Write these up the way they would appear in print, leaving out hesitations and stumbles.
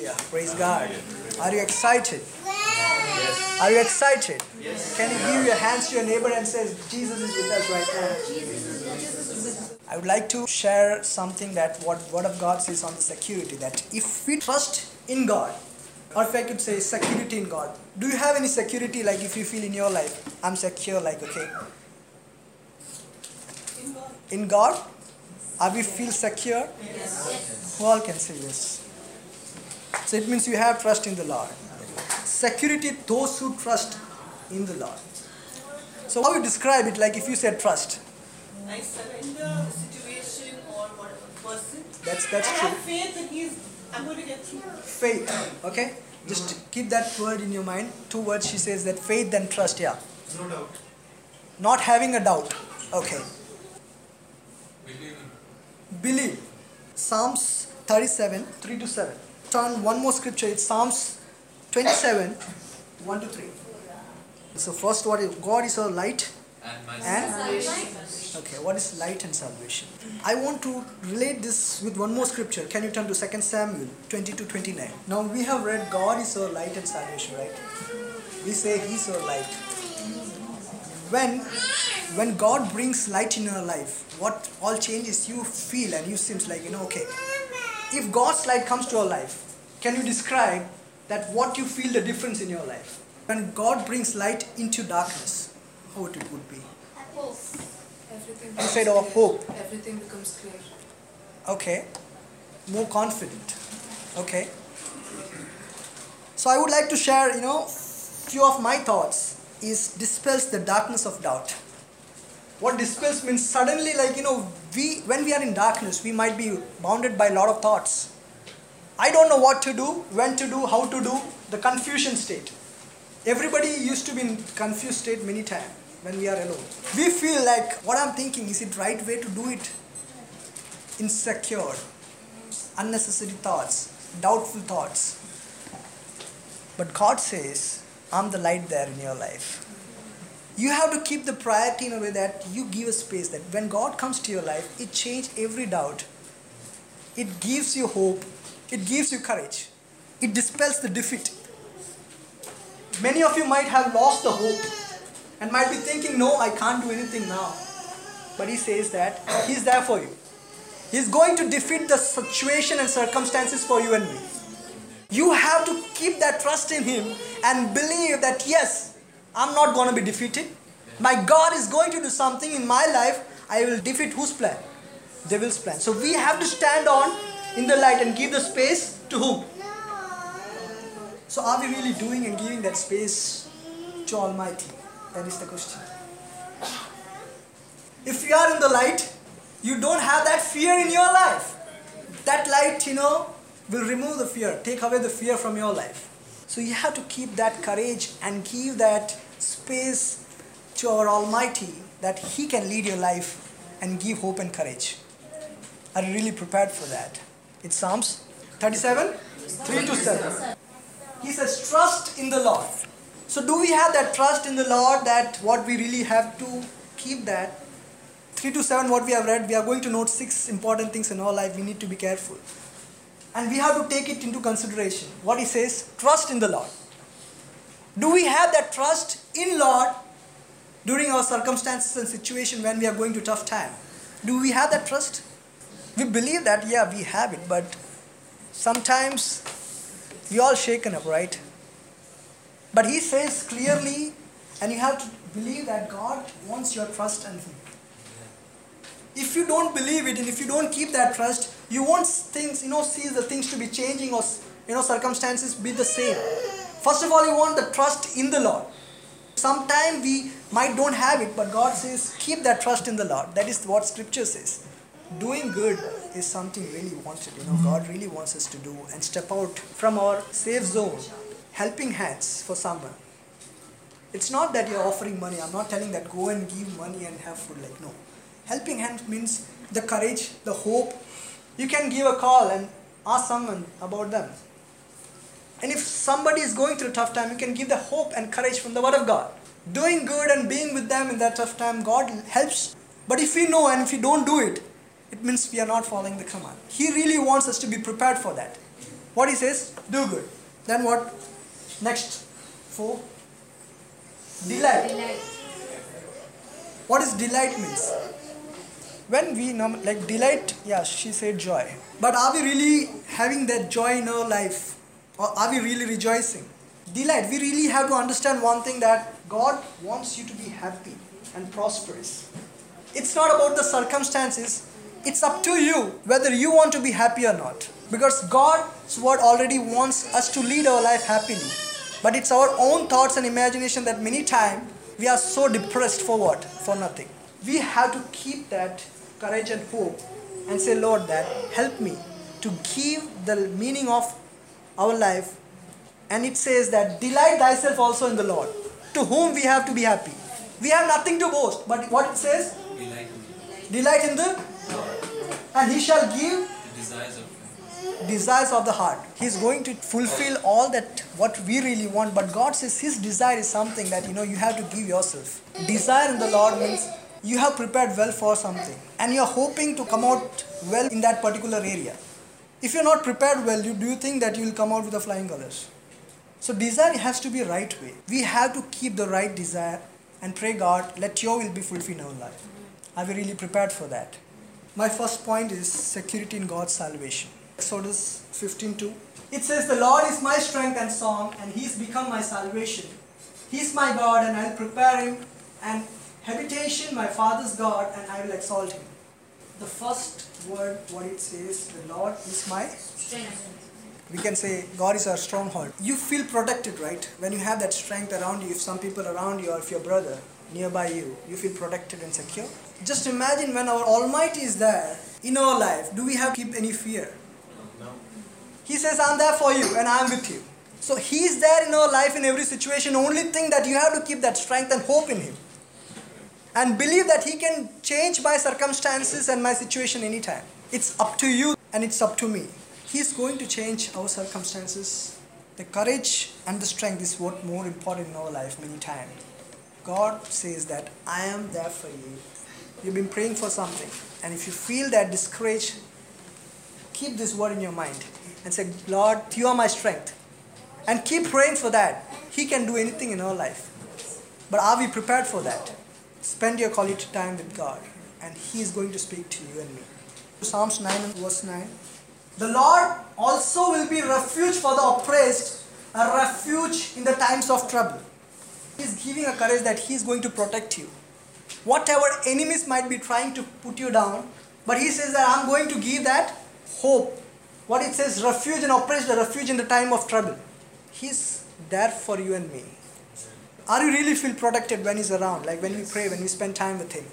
Hallelujah. Praise God. Are you excited? Are you excited? Can you give your hands to your neighbor and say, Jesus is with us right now? I would like to share something that what Word of God says on the security, that if we trust in God, or if I could say security in God. Do you have any security, like if you feel in your life, I'm secure, like okay? In God? Are we feel secure? Yes. Who all can say yes? So it means you have trust in the Lord. Security, those who trust in the Lord. So how you describe it, like if you said trust? I surrender the situation or whatever person. That's I true. have faith that I'm going to get through. Faith, okay? Just keep that word in your mind. 2 words she says, that faith and trust, yeah. No doubt. Not having a doubt, okay. Believe. Psalms 37, 3-7. Turn one more scripture, it's Psalms 27, 1-3. So first, what is God is our light And my and okay, what is light and salvation? I want to relate this with one more scripture. Can you turn to 2 Samuel 20-29? Now we have read God is our light and salvation, right? We say He's our light. When God brings light in your life, what all changes you feel and you seems like, okay. If God's light comes to your life, can you describe that what you feel the difference in your life? When God brings light into darkness, how it would be? Hope. Everything Instead of hope. Everything becomes clear. Okay. More confident. Okay. So I would like to share, few of my thoughts is dispels the darkness of doubt. What dispels means suddenly, like, when we are in darkness, we might be bounded by a lot of thoughts. I don't know what to do, when to do, how to do, the confusion state. Everybody used to be in confused state many times when we are alone. We feel like, what I'm thinking, is it right way to do it? Insecure, unnecessary thoughts, doubtful thoughts. But God says, I'm the light there in your life. You have to keep the priority in a way that you give a space that when God comes to your life, it changes every doubt. It gives you hope. It gives you courage. It dispels the defeat. Many of you might have lost the hope and might be thinking, no, I can't do anything now. But He says that He's there for you. He's going to defeat the situation and circumstances for you and me. You have to keep that trust in Him and believe that yes, I'm not going to be defeated. My God is going to do something in my life. I will defeat whose plan? Devil's plan. So we have to stand on in the light and give the space to whom? So are we really doing and giving that space to Almighty? That is the question. If you are in the light, you don't have that fear in your life. That light, will remove the fear, take away the fear from your life. So you have to keep that courage and give that space to our Almighty that He can lead your life and give hope and courage. Are you really prepared for that? It's Psalms 37, 3-7. He says, trust in the Lord. So do we have that trust in the Lord, that what we really have to keep that? 3-7, what we have read, we are going to note 6 important things in our life we need to be careful. And we have to take it into consideration. What he says, trust in the Lord. Do we have that trust in Lord during our circumstances and situation when we are going to tough time? Do we have that trust? We believe that, yeah, we have it, but sometimes we all shaken up, right? But he says clearly, and you have to believe that God wants your trust in Him. If you don't believe it and if you don't keep that trust, you won't see the things to be changing or circumstances be the same. First of all, you want the trust in the Lord. Sometimes we might don't have it, but God says keep that trust in the Lord. That is what Scripture says. Doing good is something really wanted. God really wants us to do and step out from our safe zone. Helping hands for someone. It's not that you're offering money. I'm not telling that go and give money and have food. No. Helping hands means the courage, the hope. You can give a call and ask someone about them. And if somebody is going through a tough time, you can give the hope and courage from the Word of God. Doing good and being with them in that tough time, God helps. But if we know and if we don't do it, it means we are not following the command. He really wants us to be prepared for that. What he says? Do good. Then what? Next. 4. Delight. Delight. What is delight means? When we like delight, yeah, she said joy. But are we really having that joy in our life? Or are we really rejoicing? Delight, we really have to understand one thing, that God wants you to be happy and prosperous. It's not about the circumstances. It's up to you whether you want to be happy or not. Because God's word already wants us to lead our life happily. But it's our own thoughts and imagination that many times we are so depressed for what? For nothing. We have to keep that courage and hope and say, Lord, that help me to give the meaning of our life. And it says that delight thyself also in the Lord, to whom we have to be happy. We have nothing to boast, but what it says? Delight in the Lord. And he shall give desires of the heart. He is going to fulfill all that what we really want, but God says his desire is something that you have to give yourself. Desire in the Lord means you have prepared well for something and you are hoping to come out well in that particular area. If you are not prepared well, do you think that you will come out with the flying colors? So desire has to be right way. We have to keep the right desire and pray, God, let your will be fulfilled in our life. Are we really prepared for that? My first point is security in God's salvation. Exodus 15:2. It says, the Lord is my strength and song, and he is become my salvation. He is my God, and I will prepare him an habitation, my father's God, and I will exalt him. The first word, what it says, the Lord is my Strength. We can say God is our stronghold. You feel protected, right? When you have that strength around you, if some people around you or if your brother nearby you, you feel protected and secure. Just imagine when our Almighty is there in our life, do we have to keep any fear? No. He says, I'm there for you and I'm with you. So He is there in our life in every situation. Only thing that you have to keep that strength and hope in Him. And believe that He can change my circumstances and my situation anytime. It's up to you and it's up to me. He is going to change our circumstances. The courage and the strength is what more important in our life many times. God says that I am there for you. You've been praying for something, and if you feel that discouraged, keep this word in your mind and say, Lord, you are my strength. And keep praying for that. He can do anything in our life. But are we prepared for that? Spend your quality time with God, and He is going to speak to you and me. Psalms 9 and verse 9. The Lord also will be refuge for the oppressed, a refuge in the times of trouble. He is giving a courage that He is going to protect you. Whatever enemies might be trying to put you down, but He says that I'm going to give that hope. What it says, refuge and oppressed, a refuge in the time of trouble. He's there for you and me. Are you really feel protected when He's around? Like when we pray, when we spend time with Him.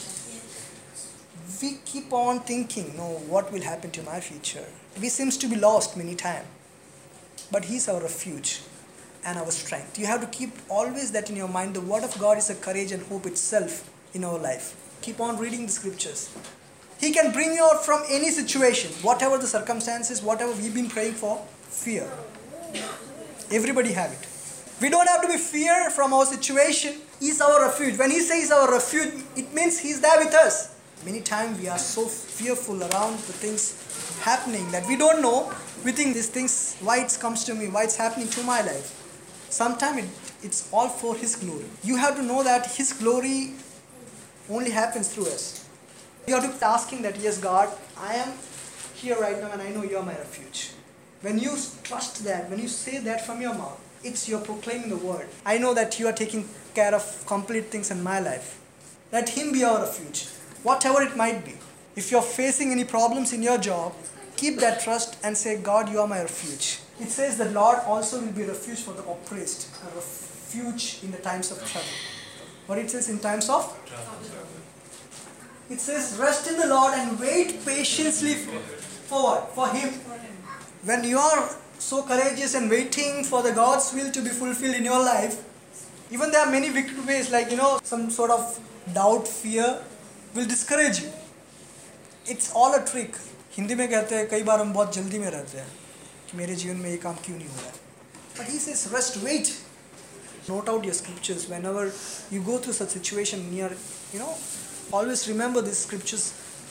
We keep on thinking, no, what will happen to my future? We seems to be lost many times. But He's our refuge and our strength. You have to keep always that in your mind. The Word of God is a courage and hope itself in our life. Keep on reading the scriptures. He can bring you out from any situation, whatever the circumstances, whatever we've been praying for. Fear. Everybody have it. We don't have to be fear from our situation. He's our refuge. When He says our refuge, it means He's there with us. Many times we are so fearful around the things happening that we don't know. We think these things, why it comes to me, why it's happening to my life. Sometimes it's all for His glory. You have to know that His glory only happens through us. You have to be asking that, yes God, I am here right now and I know You are my refuge. When you trust that, when you say that from your mouth, it's you're proclaiming the word. I know that You are taking care of complete things in my life. Let Him be our refuge. Whatever it might be. If you're facing any problems in your job, keep that trust and say, God, You are my refuge. It says the Lord also will be a refuge for the oppressed, a refuge in the times of trouble. What it says in times of trouble. It says, rest in the Lord and wait patiently for what? For Him. When you are so courageous and waiting for the God's will to be fulfilled in your life, even there are many wicked ways, like some sort of doubt, fear will discourage you. It's all a trick. Hindi में कहते हैं कई बार हम बहुत जल्दी में रहते हैं कि मेरे जीवन में ये काम क्यों नहीं हो रहा है. But He says, rest, wait. Note out your scriptures whenever you go through such situation. Always remember these scriptures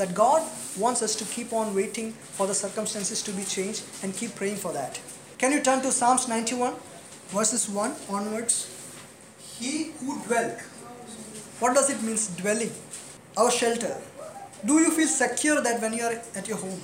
that God wants us to keep on waiting for the circumstances to be changed and keep praying for that. Can you turn to Psalms 91, verses 1 onwards? He who dwell. What does it mean, dwelling? Our shelter. Do you feel secure that when you are at your home?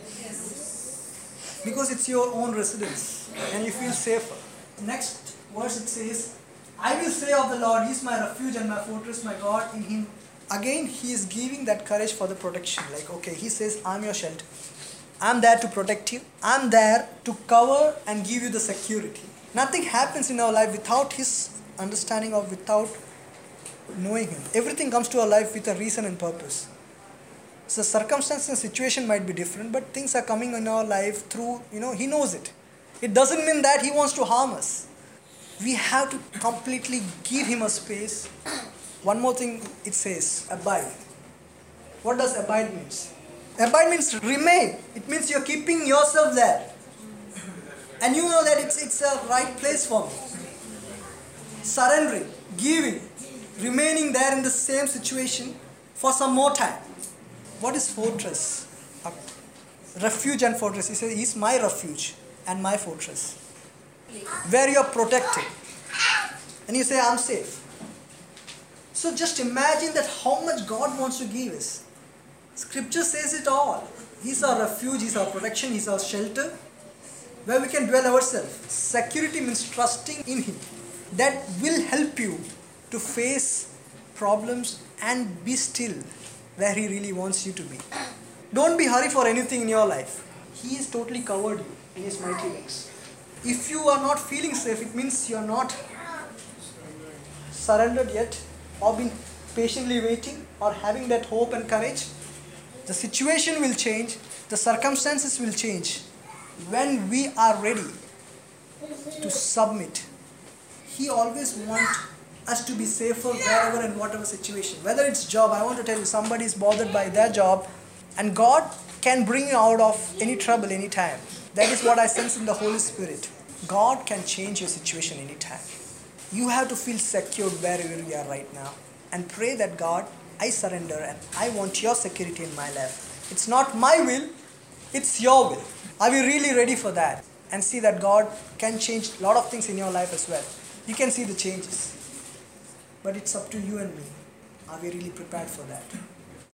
Because it's your own residence and you feel safer. Next verse it says, I will say of the Lord, He is my refuge and my fortress, my God, in Him. Again, He is giving that courage for the protection. Like, okay, He says, I'm your shelter. I'm there to protect you. I'm there to cover and give you the security. Nothing happens in our life without His understanding or without knowing Him. Everything comes to our life with a reason and purpose. So circumstance and situation might be different, but things are coming in our life through, He knows it. It doesn't mean that He wants to harm us. We have to completely give Him a space. One more thing it says, abide. What does abide means? Abide means remain. It means you're keeping yourself there. And you know that it's a right place for me. Surrendering, giving, remaining there in the same situation for some more time. What is fortress? Refuge and fortress. He says, He's my refuge and my fortress. Where you are protected. And you say, I'm safe. So just imagine that how much God wants to give us. Scripture says it all. He's our refuge, He's our protection, He's our shelter, where we can dwell ourselves. Security means trusting in Him. That will help you to face problems and be still where He really wants you to be. Don't be hurried for anything in your life. He has totally covered you in His mighty wings. If you are not feeling safe, it means you are not surrendered yet, or been patiently waiting, or having that hope and courage. The situation will change, the circumstances will change when we are ready to submit. He always wants us to be safer wherever and whatever situation. Whether it's job, I want to tell you, somebody is bothered by their job, and God can bring you out of any trouble anytime. That is what I sense in the Holy Spirit. God can change your situation anytime. You have to feel secure wherever you are right now. And pray that God, I surrender and I want your security in my life. It's not my will, it's your will. Are we really ready for that? And see that God can change a lot of things in your life as well. You can see the changes. But it's up to you and me. Are we really prepared for that?